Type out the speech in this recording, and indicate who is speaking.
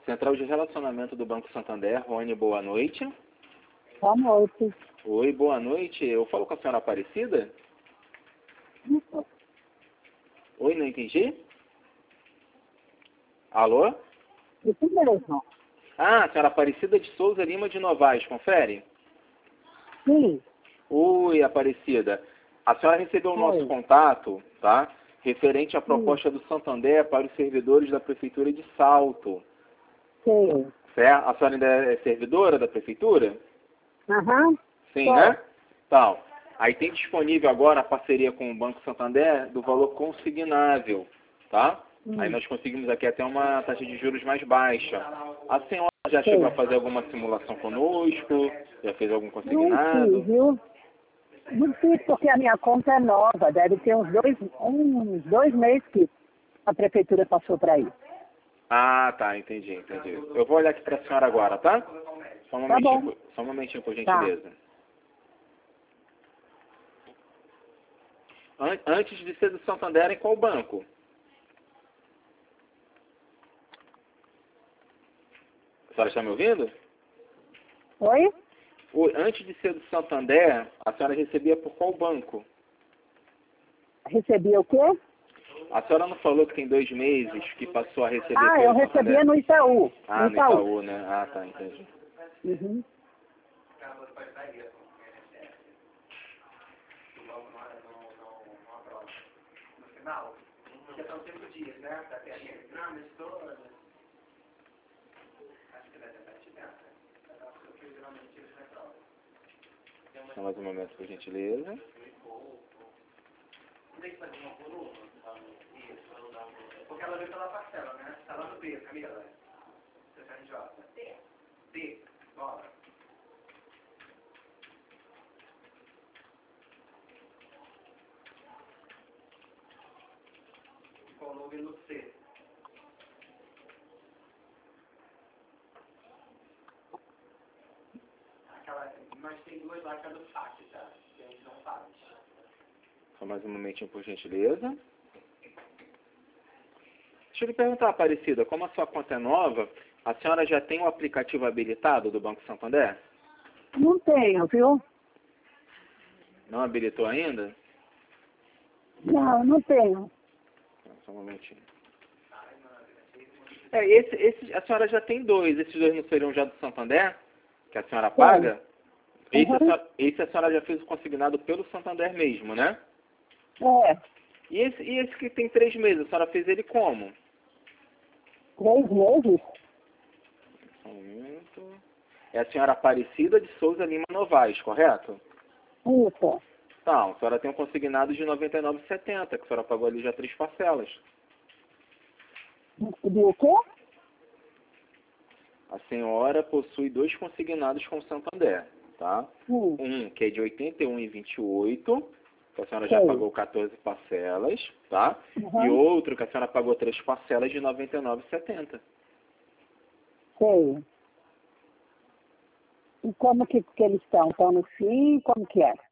Speaker 1: Central de Relacionamento do Banco Santander, Rony, boa noite.
Speaker 2: Boa noite.
Speaker 1: Oi, boa noite. Eu falo com a senhora Aparecida? Oi, não entendi? Alô?
Speaker 2: Isso mesmo.
Speaker 1: Ah, a senhora Aparecida de Souza Lima de Novaes, confere?
Speaker 2: Sim.
Speaker 1: Oi, Aparecida. A senhora recebeu o nosso
Speaker 2: Oi.
Speaker 1: contato, tá? Referente à proposta do Santander para os servidores da Prefeitura de Salto.
Speaker 2: Sim.
Speaker 1: Certo? A senhora ainda é servidora da Prefeitura?
Speaker 2: Aham.
Speaker 1: Sim,
Speaker 2: Tô.
Speaker 1: né? Então, aí tem disponível agora a parceria com o Banco Santander do valor consignável, tá? Aí nós conseguimos aqui até uma taxa de juros mais baixa. A senhora já chegou a fazer alguma simulação conosco? Já fez algum
Speaker 2: Não fiz,
Speaker 1: consignado?
Speaker 2: viu? Não fiz porque a minha conta é nova. Deve ter uns dois meses que a prefeitura passou para aí.
Speaker 1: Ah, tá, entendi. Eu vou olhar aqui para a senhora agora, tá? Só um
Speaker 2: Tá
Speaker 1: momentinho,
Speaker 2: bom.
Speaker 1: só um momentinho, por
Speaker 2: Tá.
Speaker 1: gentileza. Antes de ser do Santander, em qual banco? A senhora está me ouvindo?
Speaker 2: Oi?
Speaker 1: Antes de ser do Santander, a senhora recebia por qual banco?
Speaker 2: Recebia o quê?
Speaker 1: A senhora não falou que tem 2 meses que passou a receber
Speaker 2: Ah,
Speaker 1: pelo
Speaker 2: eu
Speaker 1: Santander?
Speaker 2: recebia no Itaú.
Speaker 1: Ah, no Itaú, né? Ah, tá, entendi.
Speaker 2: Uhum.
Speaker 1: Só mais um momento, por gentileza.
Speaker 3: Porque ela veio pela parcela, né? Tá lá no B, Camila. CCNJ. B. Bora. Coloque no C. Aquela, mas tem duas lá que é do FAC, tá? Que a gente não faz.
Speaker 1: Só mais um momentinho, por gentileza. Deixa eu lhe perguntar, Aparecida, como a sua conta é nova, a senhora já tem o aplicativo habilitado do Banco Santander?
Speaker 2: Não tenho, viu?
Speaker 1: Não habilitou ainda?
Speaker 2: Não tenho.
Speaker 1: Só um momentinho. A senhora já tem 2. Esses 2 não seriam já do Santander? Que a senhora paga? Esse a senhora já fez o consignado pelo Santander mesmo, né?
Speaker 2: É.
Speaker 1: E esse que tem 3 meses, a senhora fez ele como?
Speaker 2: 3 meses?
Speaker 1: Só um momento. É a senhora Aparecida de Souza Lima Novaes, correto?
Speaker 2: Isso.
Speaker 1: Então, a senhora tem um consignado de R$ 99,70, que a senhora pagou ali já 3 parcelas.
Speaker 2: Recebi o quê?
Speaker 1: A senhora possui 2 consignados com o Santander, tá? Um que é de R$ 81,28, que a senhora já pagou 14 parcelas, tá? E outro que a senhora pagou 3 parcelas de R$ 99,70.
Speaker 2: Sei. E como que eles estão? Estão no fim? Como que é?